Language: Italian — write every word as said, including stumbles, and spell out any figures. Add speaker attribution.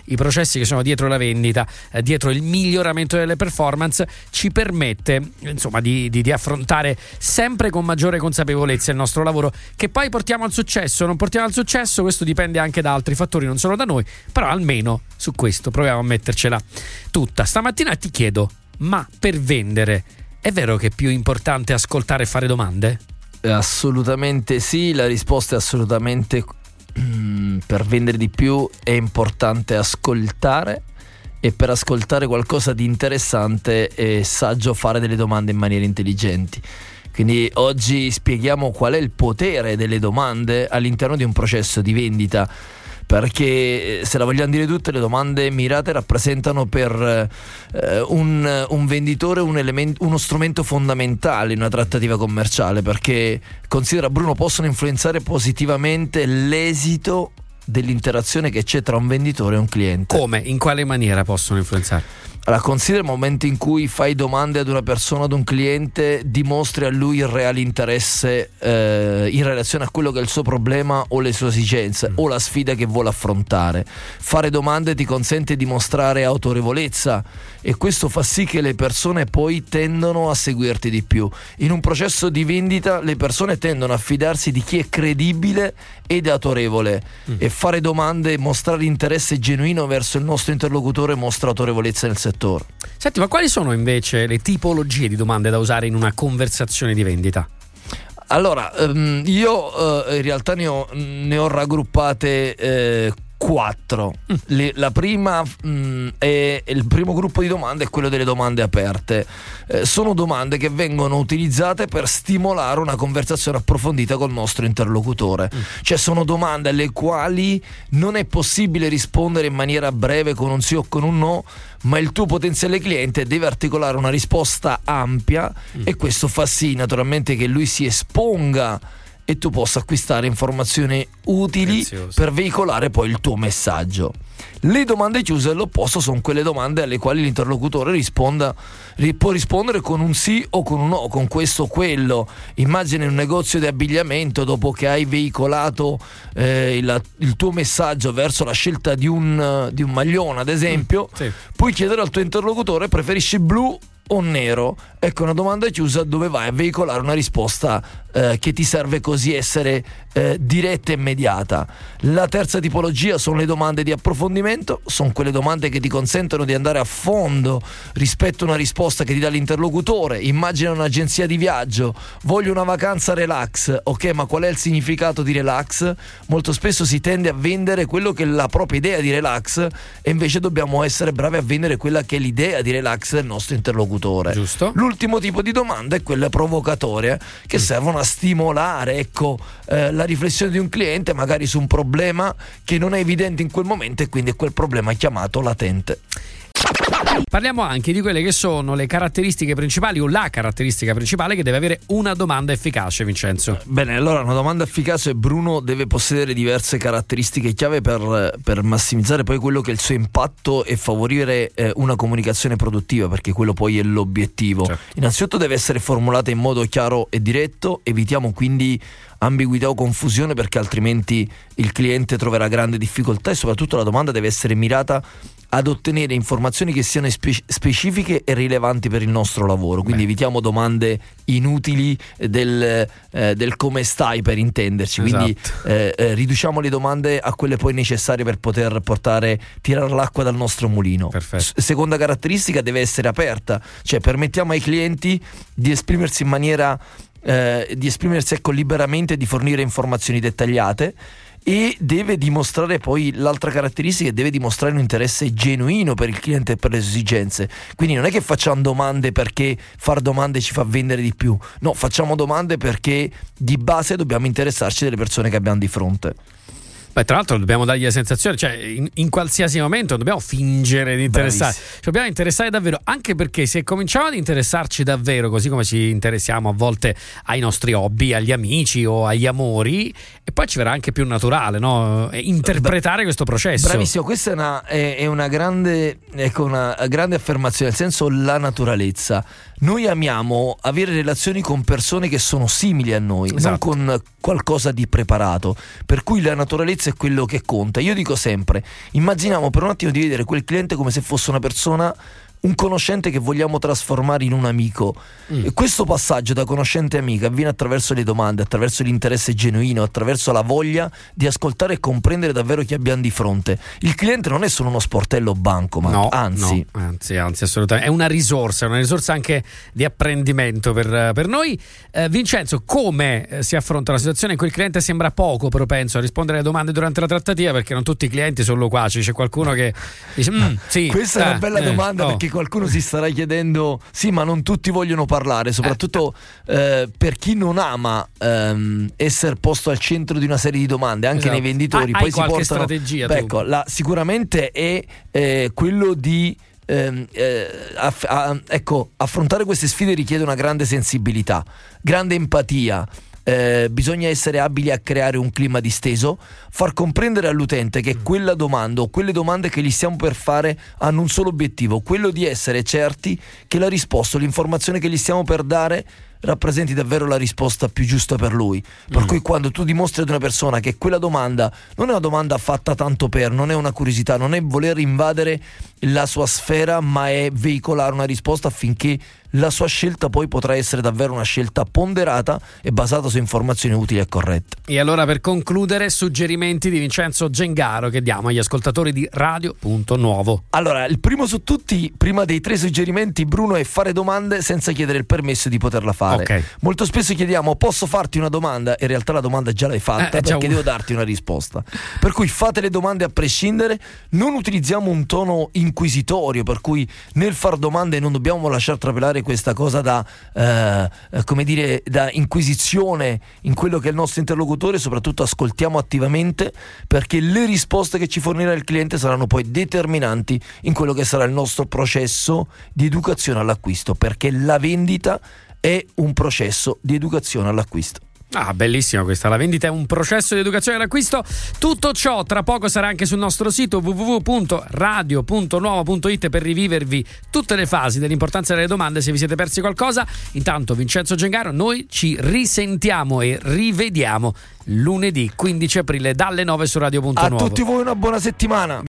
Speaker 1: i processi che sono dietro la vendita, eh, dietro il miglioramento delle performance, ci permette insomma di, di, di affrontare sempre con maggiore consapevolezza il nostro lavoro, che poi portiamo al successo, non portiamo al successo, questo dipende anche da altri fattori, non solo da noi, però almeno su questo proviamo a mettercela tutta. Stamattina ti chiedo, ma per vendere è vero che è più importante ascoltare e fare domande?
Speaker 2: Assolutamente sì, la risposta è assolutamente mm, per vendere di più è importante ascoltare, e per ascoltare qualcosa di interessante è saggio fare delle domande in maniera intelligenti. Quindi oggi spieghiamo qual è il potere delle domande all'interno di un processo di vendita, perché se la vogliamo dire tutte, le domande mirate rappresentano per eh, un, un venditore un elemento, uno strumento fondamentale in una trattativa commerciale, perché considera, Bruno, possono influenzare positivamente l'esito dell'interazione che c'è tra un venditore e un cliente.
Speaker 1: Come? In quale maniera possono influenzare?
Speaker 2: Allora, considera il momento in cui fai domande ad una persona, ad un cliente, dimostri a lui il reale interesse eh, in relazione a quello che è il suo problema o le sue esigenze mm. o la sfida che vuole affrontare. Fare domande ti consente di mostrare autorevolezza, e questo fa sì che le persone poi tendono a seguirti di più. In un processo di vendita le persone tendono a fidarsi di chi è credibile ed autorevole mm. e fare domande, mostrare interesse genuino verso il nostro interlocutore mostra autorevolezza nel settore.
Speaker 1: Senti, ma quali sono invece le tipologie di domande da usare in una conversazione di vendita?
Speaker 2: Allora, um, io uh, in realtà ne ho, ne ho raggruppate eh, quattro. Mm. Le, la prima mh, è il primo gruppo di domande è quello delle domande aperte. Eh, sono domande che vengono utilizzate per stimolare una conversazione approfondita col nostro interlocutore. Mm. Cioè sono domande alle quali non è possibile rispondere in maniera breve con un sì o con un no, ma il tuo potenziale cliente deve articolare una risposta ampia mm. e questo fa sì naturalmente che lui si esponga e tu possa acquistare informazioni utili Prezioso. per veicolare poi il tuo messaggio. Le domande chiuse all'opposto sono quelle domande alle quali l'interlocutore risponda, può rispondere con un sì o con un no, con questo o quello. Immagina un negozio di abbigliamento, dopo che hai veicolato eh, il, il tuo messaggio verso la scelta di un, di un maglione, ad esempio, mm, sì. puoi chiedere al tuo interlocutore: preferisci blu o nero? Ecco una domanda chiusa dove vai a veicolare una risposta eh, che ti serve così essere eh, diretta e immediata. La terza tipologia sono le domande di approfondimento, sono quelle domande che ti consentono di andare a fondo rispetto a una risposta che ti dà l'interlocutore. Immagina un'agenzia di viaggio: voglio una vacanza relax, ok, ma qual è il significato di relax? Molto spesso si tende a vendere quello che è la propria idea di relax, e invece dobbiamo essere bravi a vendere quella che è l'idea di relax del nostro interlocutore.
Speaker 1: Giusto.
Speaker 2: L'ultimo tipo di domanda è quella provocatoria, che mm. servono a stimolare ecco eh, la riflessione di un cliente magari su un problema che non è evidente in quel momento, e quindi è quel problema chiamato latente.
Speaker 1: Parliamo anche di quelle che sono le caratteristiche principali, o la caratteristica principale che deve avere una domanda efficace, Vincenzo.
Speaker 2: Bene, allora una domanda efficace, Bruno, deve possedere diverse caratteristiche chiave per, per massimizzare poi quello che è il suo impatto e favorire eh, una comunicazione produttiva, perché quello poi è l'obiettivo. Certo. Innanzitutto deve essere formulata in modo chiaro e diretto, evitiamo quindi ambiguità o confusione, perché altrimenti il cliente troverà grande difficoltà, e soprattutto la domanda deve essere mirata ad ottenere informazioni che siano spe- specifiche e rilevanti per il nostro lavoro. Quindi Beh. evitiamo domande inutili del, eh, del come stai, per intenderci. Esatto. Quindi eh, eh, riduciamo le domande a quelle poi necessarie per poter portare tirare l'acqua dal nostro mulino. S- seconda caratteristica, deve essere aperta, cioè permettiamo ai clienti di esprimersi in maniera eh, di esprimersi ecco liberamente e di fornire informazioni dettagliate. E deve dimostrare poi, l'altra caratteristica, deve dimostrare un interesse genuino per il cliente e per le sue esigenze. Quindi non è che facciamo domande perché far domande ci fa vendere di più, no, facciamo domande perché di base dobbiamo interessarci delle persone che abbiamo di fronte.
Speaker 1: Beh, tra l'altro dobbiamo dargli la sensazione, cioè in, in qualsiasi momento non dobbiamo fingere di interessare, ci dobbiamo interessare davvero, anche perché se cominciamo ad interessarci davvero, così come ci interessiamo a volte ai nostri hobby, agli amici o agli amori, e poi ci verrà anche più naturale, no? Interpretare questo processo.
Speaker 2: Bravissimo, questa è una, è, è una grande ecco una grande affermazione, nel senso, la naturalezza. noi amiamo avere relazioni con persone che sono simili a noi,
Speaker 1: esatto.
Speaker 2: non con qualcosa di preparato, per cui la naturalezza è quello che conta. Io dico sempre, immaginiamo per un attimo di vedere quel cliente come se fosse una persona, un conoscente che vogliamo trasformare in un amico. Mm. E questo passaggio da conoscente a amica avviene attraverso le domande, attraverso l'interesse genuino, attraverso la voglia di ascoltare e comprendere davvero chi abbiamo di fronte. Il cliente non è solo uno sportello bancomat,
Speaker 1: no,
Speaker 2: anzi.
Speaker 1: No, anzi, anzi, assolutamente. È una risorsa, una risorsa anche di apprendimento per, per noi. Eh, Vincenzo, come si affronta la situazione in cui il cliente sembra poco propenso a rispondere alle domande durante la trattativa, perché non tutti i clienti sono loquaci, c'è qualcuno che dice mm, sì,
Speaker 2: questa eh, è una bella
Speaker 1: eh,
Speaker 2: domanda,
Speaker 1: oh.
Speaker 2: perché qualcuno si starà chiedendo sì, ma non tutti vogliono parlare, soprattutto eh, per chi non ama ehm, essere posto al centro di una serie di domande, anche
Speaker 1: esatto.
Speaker 2: nei venditori.
Speaker 1: Ah,
Speaker 2: poi
Speaker 1: hai
Speaker 2: si
Speaker 1: qualche
Speaker 2: portano
Speaker 1: strategia?
Speaker 2: beh, ecco, la, sicuramente è eh, quello di Eh, eh, aff- a, ecco, affrontare queste sfide richiede una grande sensibilità, grande empatia. Eh, bisogna essere abili a creare un clima disteso, far comprendere all'utente che quella domanda o quelle domande che gli stiamo per fare hanno un solo obiettivo, quello di essere certi che la risposta, l'informazione che gli stiamo per dare rappresenti davvero la risposta più giusta per lui. Per mm. cui quando tu dimostri ad una persona che quella domanda non è una domanda fatta tanto per, non è una curiosità, non è voler invadere la sua sfera, ma è veicolare una risposta affinché la sua scelta poi potrà essere davvero una scelta ponderata e basata su informazioni utili e corrette.
Speaker 1: E allora, per concludere, suggerimenti di Vincenzo Gengaro che diamo agli ascoltatori di Radio Punto Nuovo.
Speaker 2: Allora, il primo su tutti, prima dei tre suggerimenti, Bruno, è fare domande senza chiedere il permesso di poterla fare.
Speaker 1: Okay.
Speaker 2: Molto spesso chiediamo posso farti una domanda, in realtà la domanda già l'hai fatta,
Speaker 1: eh,
Speaker 2: perché
Speaker 1: un...
Speaker 2: devo darti una risposta. Per cui fate le domande a prescindere, non utilizziamo un tono inquisitorio, per cui nel far domande non dobbiamo lasciar trapelare questa cosa da eh, come dire, da inquisizione in quello che è il nostro interlocutore. Soprattutto ascoltiamo attivamente, perché le risposte che ci fornirà il cliente saranno poi determinanti in quello che sarà il nostro processo di educazione all'acquisto, perché la vendita è un processo di educazione all'acquisto.
Speaker 1: Ah, bellissima questa. La vendita è un processo di educazione all'acquisto. Tutto ciò tra poco sarà anche sul nostro sito w w w punto radio punto nuovo punto i t per rivivervi tutte le fasi dell'importanza delle domande se vi siete persi qualcosa. Intanto, Vincenzo Gengaro, noi ci risentiamo e rivediamo lunedì quindici aprile dalle nove su Radio Punto Nuovo.
Speaker 2: A tutti voi una buona settimana.